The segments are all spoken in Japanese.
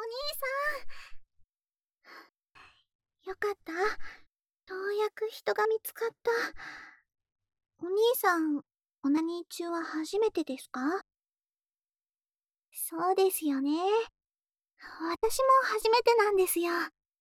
よかった。ようやく人が見つかった。お兄さん、オナニー中は初めてですか？そうですよね。私も初めてなんですよ。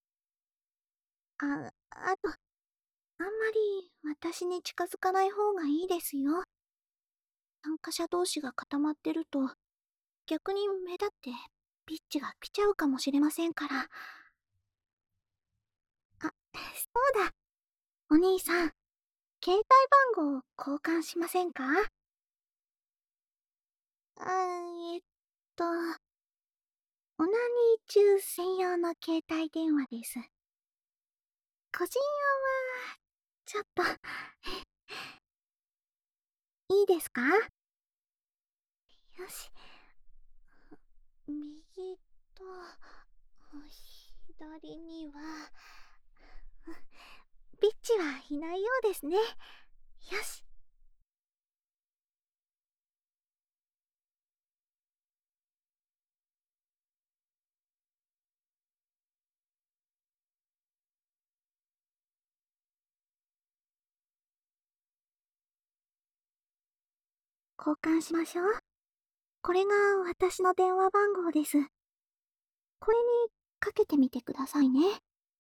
あと、あんまり私に近づかない方がいいですよ。参加者同士が固まってると、逆に目立ってピッチが来ちゃうかもしれませんから。そうだ。お兄さん、携帯番号交換しませんか？えっと、オナニー中専用の携帯電話です。個人用は、ちょっといいですか？よし。右と、左には、ピッチはいないようですね。よし。交換しましょう。これが私の電話番号です。これにかけてみてくださいね。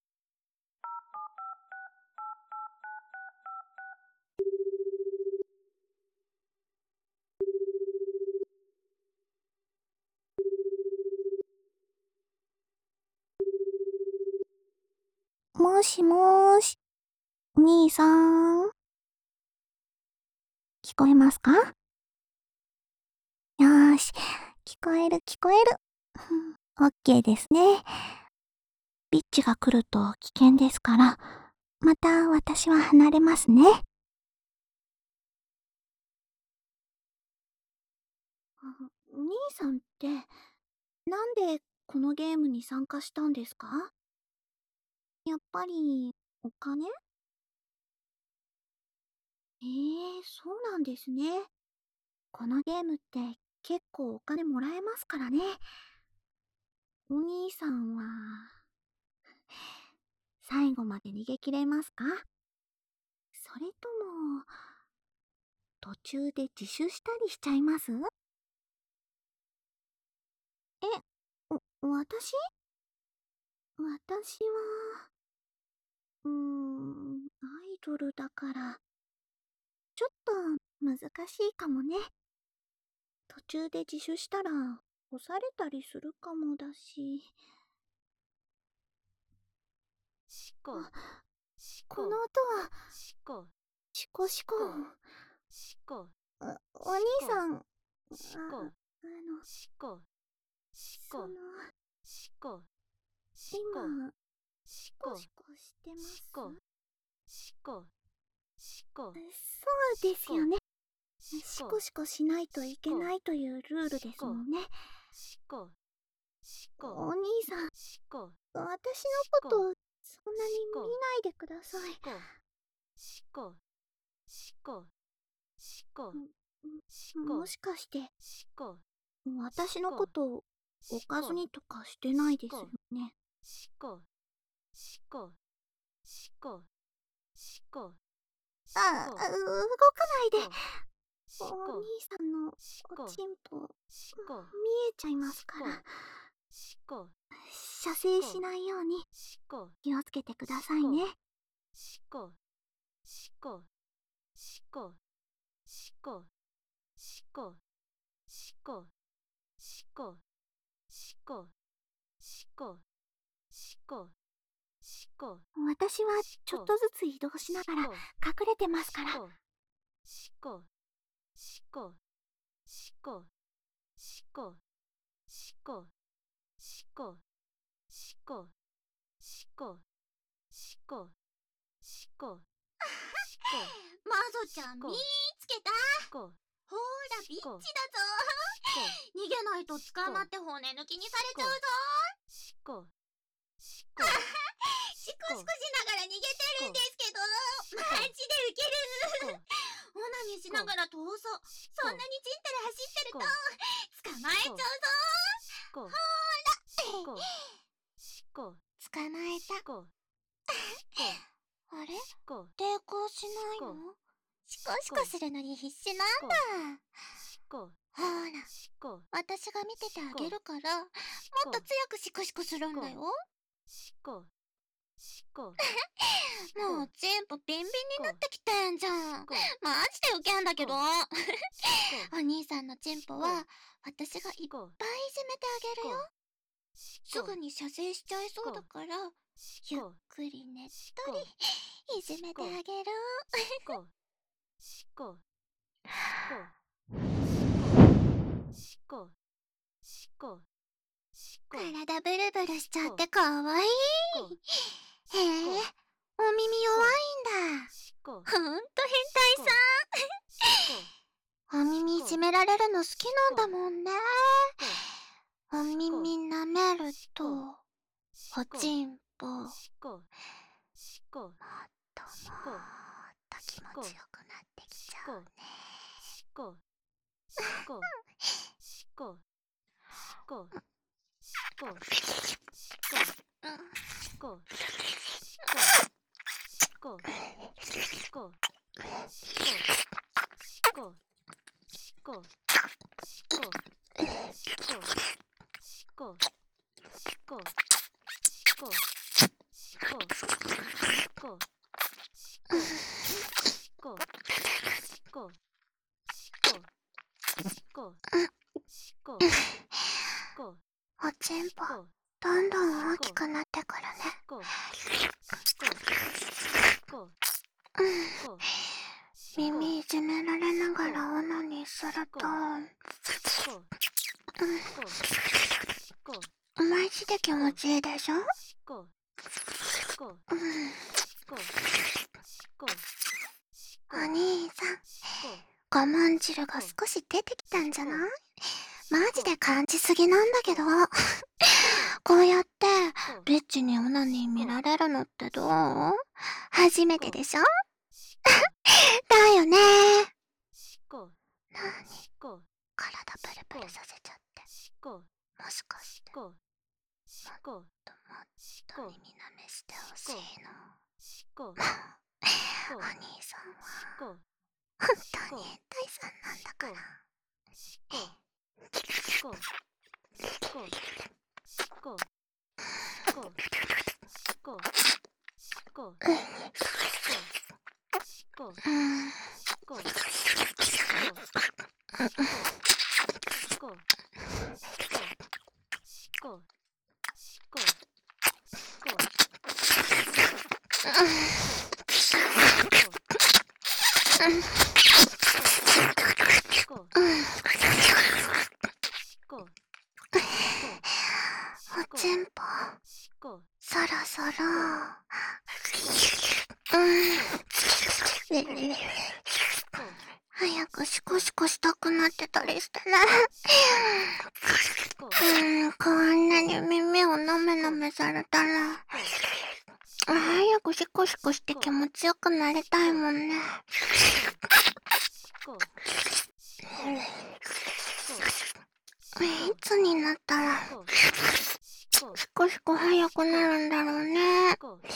もしもーし、お兄さん。聞こえますか？よーし、聞こえる聞こえる。オッケーですね。ピッチが来ると危険ですから、また私は離れますね。お兄さんって、なんでこのゲームに参加したんですか？やっぱり、お金？そうなんですね。このゲームって結構お金もらえますからね。お兄さんは、最後まで逃げ切れますか？それとも、途中で自首したりしちゃいます？え、私は、アイドルだから、ちょっと難しいかもね。途中で自首したら、干されたりするかもだし。 シコ、シコ、 この音は、 シコ、 シコシコ。 シコ、 お兄さん、 シコ、シコ、シコ、シコ、シコ、 今、 シコ、 シコシコしてます？ シコ、シコ、シコ、 そうですよね。 シシコシコしないといけないというルールですもんね。 シコ、シコ、 お兄さん、 シコ、 私のことそんなに見ないでください。 シコ、シコ、シコ、シコ、 もしかして、 シコ、 私のことおかずにとかしてないですよね。 シコ、シコ、シコ、シコ、 動かないで。お兄さんのおちんぽ見えちゃいますから。射精しないように気をつけてくださいね。 シコ、シコ、シコ、シコ、シコ、シコ、シコ、シコ、シコ、シコ、シコ。 私はちょっとずつ移動しながら隠れてますから。 シコ、シコ、シコ、シコ、シコ、シコ、シコ、シコ、シコ、シコ、 マゾちゃん見ーつけた。ほーらビッチだぞ。逃げないと捕まって骨抜きにされちゃうぞ。 シコ、シコ、 シコシコしながら逃げてるんですけど、マジでウケる。オナニーしながら逃走。そんなにちんたら走ってると捕まえちゃうぞ。ほーら捕捕まえた。あれ？抵抗しないの？シコシコするのに必死なんだ。ほら、私が見ててあげるから、もっと強くシコシコするんだよ。もう全部ビンビンになってきてんじゃん。マジでウケんだけど。お兄さんのチンポは私がいっぱいいじめてあげるよ。すぐに射精しちゃいそうだから、ゆっくりねっとりいじめてあげる。体ブルブルしちゃってかわいい。へえ、お耳弱いんだ。ほんと変態さん。お耳いじめられるの好きなんだもんね。お耳舐めると、おちんぽ、もっともっと気持ちよくなってきちゃうね。おちんぽ、どんどん大きくなってくるね。耳いじめられながらオナニーすると、マジで気持ちいいでしょ？お兄さん、我慢汁が少し出てきたんじゃない？マジで感じすぎなんだけど。こうやってリッチにオナニー見られるのってどう？初めてでしょ？だよね。なに？体ブルブルさせちゃって。もしかしてもっともっと耳舐めしてほしいの？お兄さんは本当に変態さんなんだから。おちんぽ、そろそろ、早くシコシコしたくなってたりしてね。こんなに耳をなめなめされたら、早くシコシコして気持ちよくなりたいもんね。いつになったら、シコシコ早くなるんだろうね。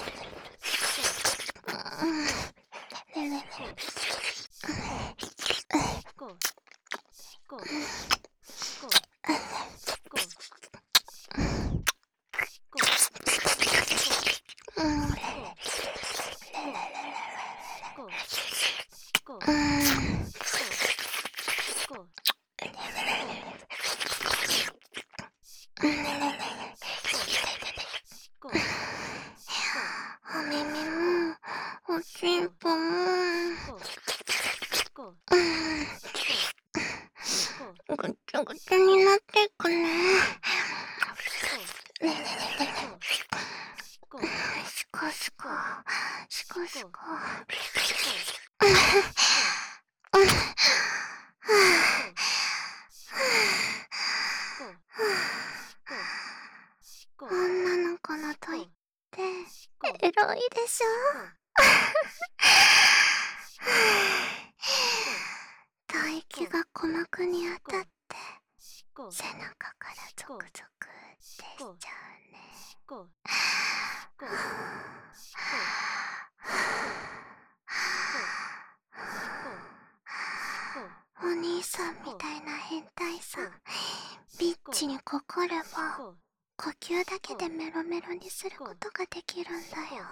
お耳も、おちんぽも、ぐっちゃぐちゃになっていくね。シコシコ、シコシコ。女の子の問いってエロいでしょ？吐息が鼓膜に当たって背中からゾクゾクってしちゃチにかかれば、呼吸だけでメロメロにすることができるんだよ。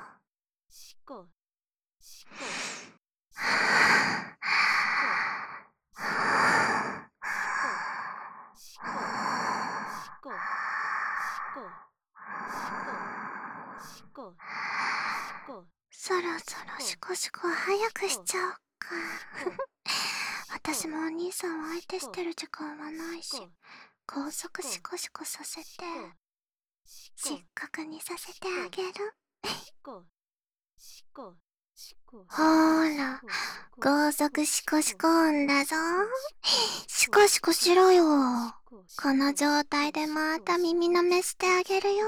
そろそろシコシコ早くしちゃおっか。私もお兄さんを相手してる時間はないし、高速シコシコさせて、失格にさせてあげる。ほーら、高速シコシコ音だぞ。シコシコしろよ。この状態でまた耳舐めしてあげるよ。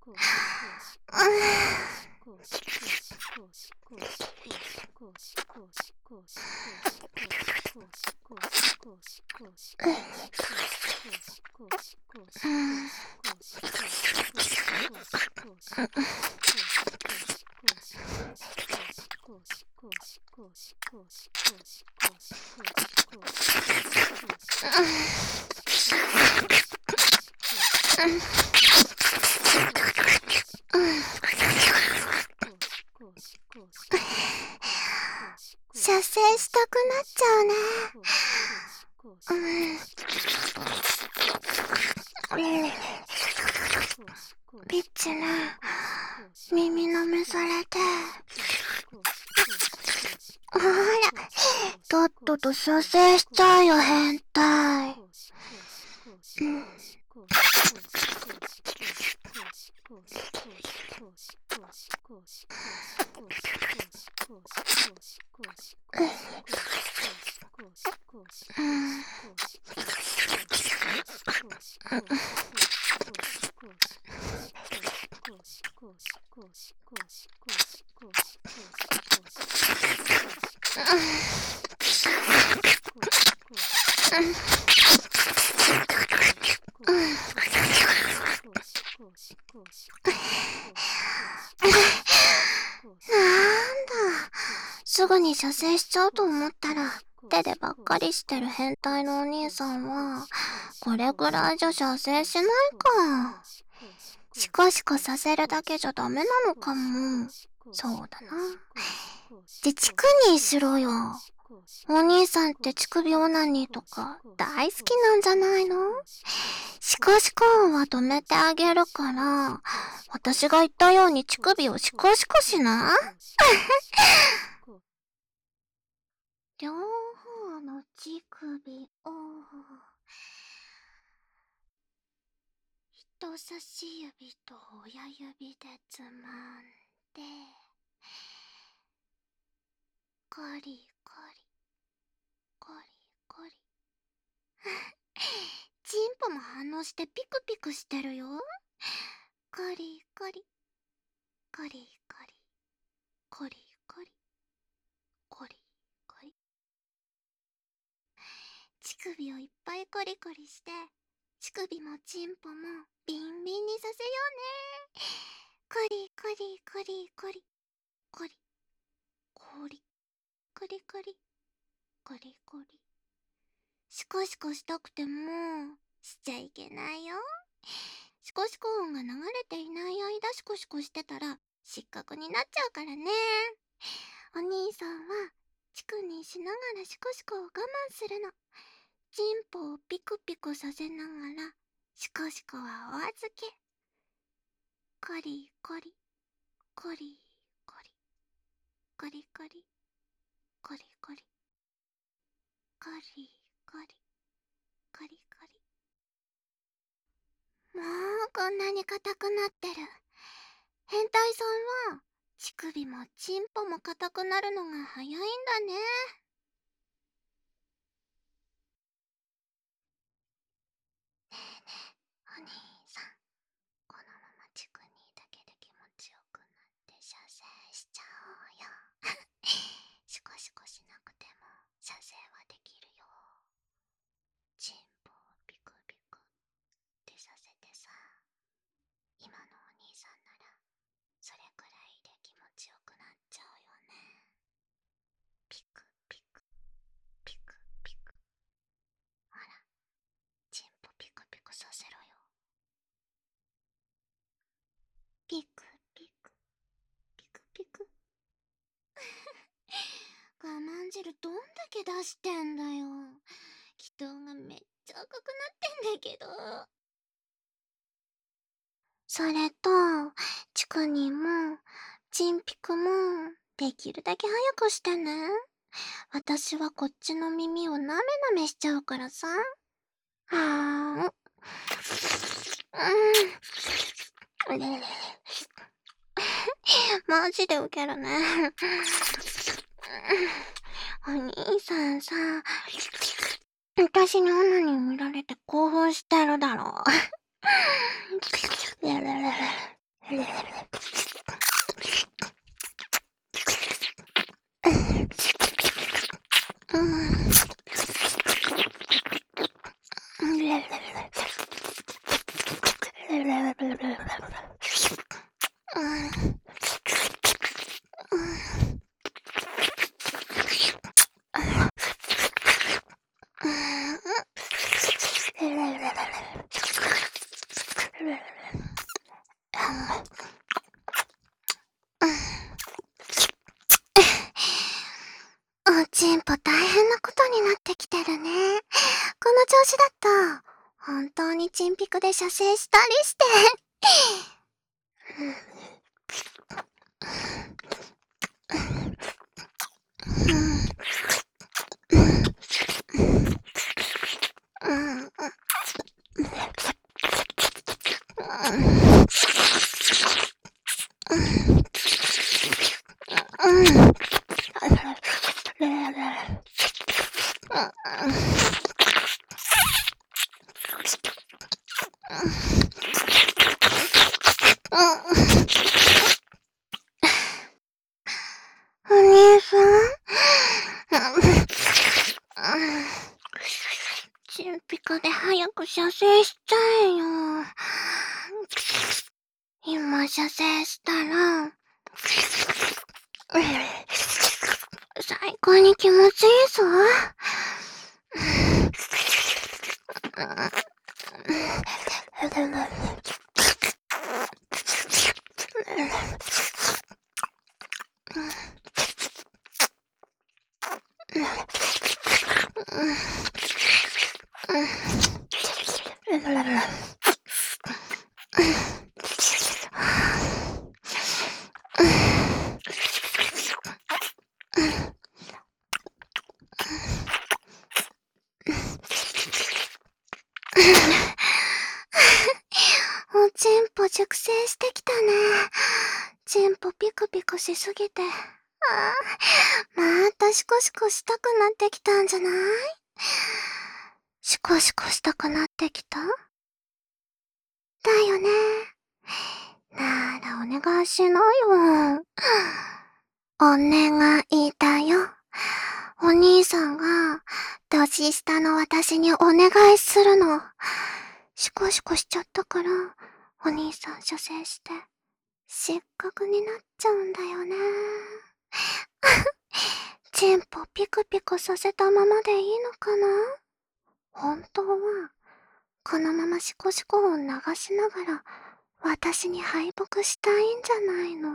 射精したくなっちゃうね。ピッチね、耳舐めされて。ほら、とっとと射精しちゃうよ、変態。すぐに射精しちゃうと思ったら、手でばっかりしてる変態のお兄さんは、これくらいじゃ射精しないか。シコシコさせるだけじゃダメなのかも。そうだな。で、乳首にしろよ。お兄さんって乳首オナニーとか大好きなんじゃないの？シコシコ音は止めてあげるから、私が言ったように乳首をシコシコしな。両方の乳首を人差し指と親指でつまんで、コリコリコリコリ。チンポも反応してピクピクしてるよ。コリコリコリコリコリコリコリコリ。乳首をいっぱいコリコリして、乳首もチンポもビンビンにさせようね。コリコリコリコリコリコリコリコリコリコリ。シコシコしたくてもしちゃいけないよ。シコシコ音が流れていない間シコシコしてたら失格になっちゃうからね。お兄さんはチクにしながらシコシコを我慢するの。チンポをピクピクさせながらシコシコはお預け。コリコリコリコリコリコリコリコリコリコリコリコリ。もうこんなに硬くなってる。変態さんは乳首もチンポも硬くなるのが早いんだね。ねえねえ、お兄さん、このままチクニーだけで気持ちよくなって射精しちゃおうよ。シコシコしなくても射精はできるよ。チンポをピクピクってさせてさ、今のお兄さんならそれくらいで気持ちよくなっちゃうよね。ピクピクピクピク。ほら、チンポピクピクさせろよ。 ピクピクピクピク。我慢汁どんだけ出してんだよ。気筒がめっちゃ赤くなってんだけど。それと、チクニンも、チンピクも、できるだけ早くしてね。私はこっちの耳をなめなめしちゃうからさ。はーん。マジでウケるね。お兄さんさ、私に女に見られて興奮してるだろ。おちんぽ大変なことになってきてるね。この調子だと、本当にチンピクで射精したりして。お兄さん、チンピクで早く射精しちゃえよ。今射精したら、最高に気持ちいいぞ。おちんぽ熟成してきたね。ちんぽピクピクしすぎて。またシコシコしたくなってきたんじゃない？シコシコしたくなってきた？だよね。ならお願いしなよ。お願いだよ。お兄さんが、年下の私にお願いするの。シコシコしちゃったから、お兄さん射精して、失格になっちゃうんだよね。チンポピクピクさせたままでいいのかな？本当は、このままシコシコを流しながら、私に敗北したいんじゃないの？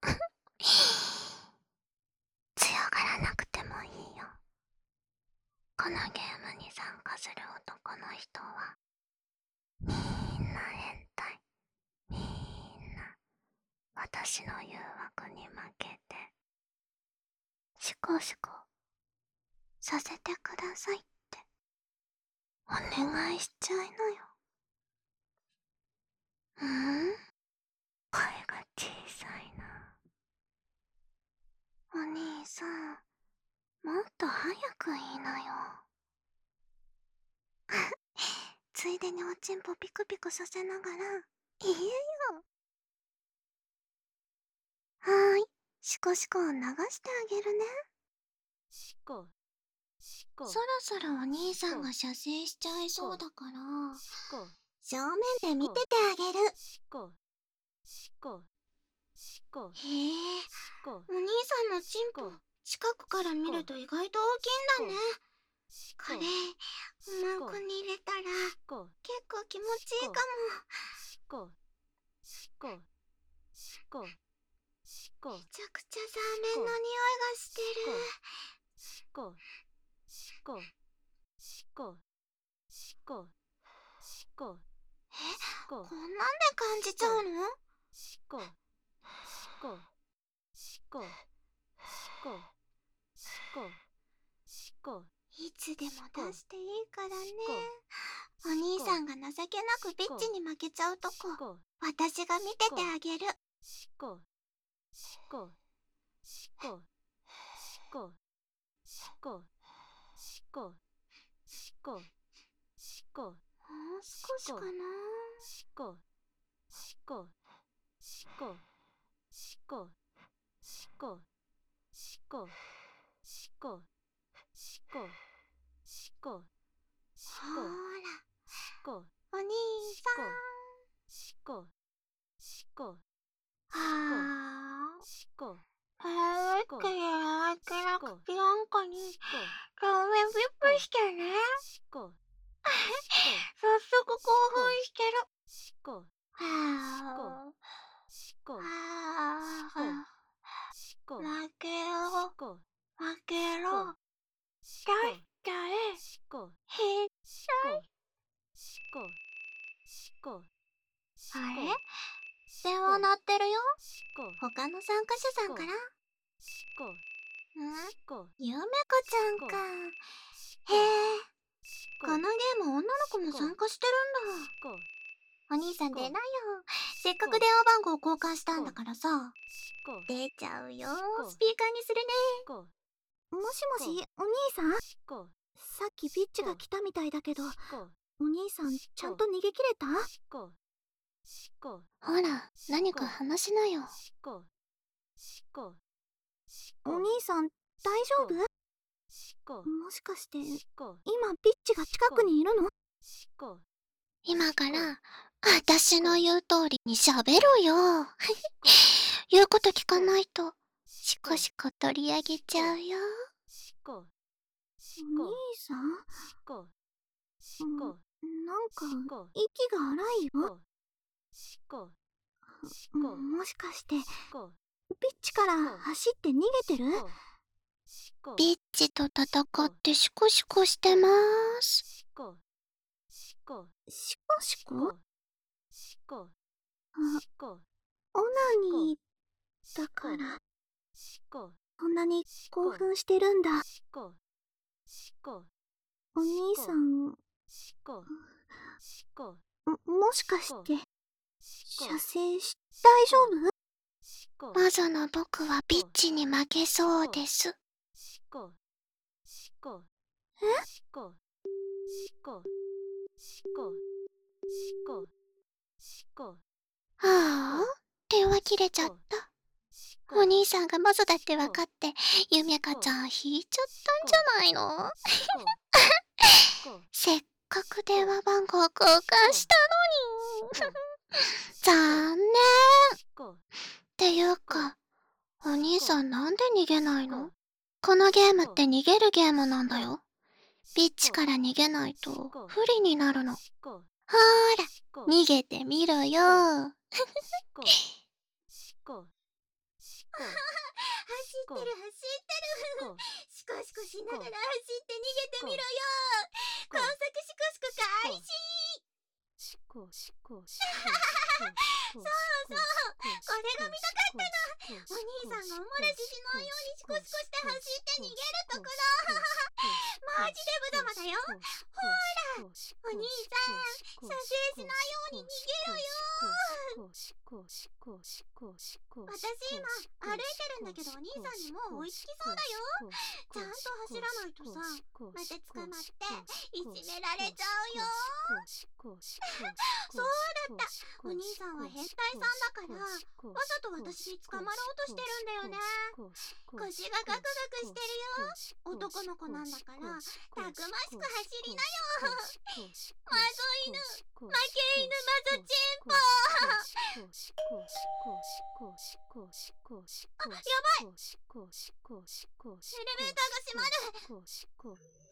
強がらなくてもいいよ。このゲームに参加する男の人は、みんな変態。みんな、私の誘惑に負けて、シコシコ、させてくださいって、お願いしちゃいなよ。声が小さいな。お兄さん、もっと早く言いなよ。ついでにおちんぽピクピクさせながら、言えよ。はーい、シコシコを流してあげるね。 シコシコそろそろお兄さんが射精しちゃいそうだから、 シコ正面で見ててあげる。 シコシコシコへえ、 シコお兄さんのチンポ、近くから見ると意外と大きいんだね。これ、マンコに入れたら、結構気持ちいいかも。 シコシコこしこめちゃくちゃザーメンの匂いがしてる。 しこしこしこしこしこしここんなんで感じちゃうの？ しこしこしこしこしこしこいつでも出していいからね。お兄さんが情けなくビッチに負けちゃうとこ、私が見ててあげる。 しこしこしこしこしこしこしこしこもう少しかな。 しこしこしこしこしこしこしこしこしこほーら、 しこお兄しこしこさん。 しこ早くやらけなくてなんかに顔面ピッピしてね。 しこ早速興奮してる。 しこはしこぁ。はしこぁ。負けろ。 こ負けろ。 しだったら、 しこへしこしこしこしこあれ電話鳴ってるよ。 しこ他の参加者さんから。 しこしこゆめこちゃんか。へえ。このゲーム女の子も参加してるんだ。 こお兄さん出なよ。せっかく電話番号交換したんだからさ。 しこ出ちゃうよ。スピーカーにするね。 こもしもし、お兄さん？ しこさっきビッチが来たみたいだけど、 こお兄さんちゃんと逃げ切れた？ しこしこほら、何か話しなよ。 しこしこしおこ兄さん、大丈夫？ しこもしかして、今こビッチが近くにいるの？ しこ今から、私の言う通りに喋るよ。言うこと聞かないと、シコシコ取り上げちゃうよ。 しこしお兄さん？ しこしなんこか、息が荒いよ。 しこしこもしかして、ビッこチから走って逃げてる？ しこビッチと戦ってシコシコしてまーす。 しこしこシコシコ？ しこあ、 しこオナニーだからしこそんなに興奮してるんだ。 しこしこお兄さん、 しこしこもしかしてしこ射精大丈夫？ しこまずの僕はビッチに負けそうです。 しこしこえ？ しこしこしこしこしこああ、電話切れちゃった。お兄さんがマゾだって分かって、ゆめかちゃん引いちゃったんじゃないの？せっかく電話番号交換したのに。残念。っていうか、お兄さんなんで逃げないの？このゲームって逃げるゲームなんだよ。ビッチから逃げないと不利になるの。ほーら、逃げてみろよ。走ってる。シコシコしながら走って逃げてみろよ。工作シコシコ開始。 しこしこしそう、これが見たかったの。お兄さんがおもらししないようにシコシコして走って逃げるところ。マジで無様だよ。ほーら、お兄さん、射精しないように逃げろよ。私今歩いてるんだけど、お兄さんにもう追いつきそうだよ。ちゃんと走らないとさ、また捕まっていじめられちゃうよ。そうだった。お兄さんは変態さんだから、わざと私に捕まろうとしてるんだよね。腰がガクガクしてるよ。男の子なんだから、たくましく走りなよ。マゾ犬、負け犬マゾチンポ。あ、やばい。エレベーターが閉まる。